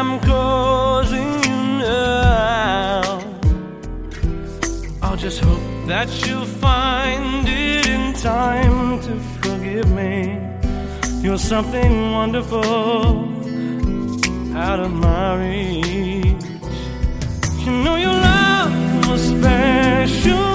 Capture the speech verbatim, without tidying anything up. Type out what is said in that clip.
I'm closing you now. I'll just hope that you'll find it in time to forgive me. You're something wonderful out of my reach. You know your love was special.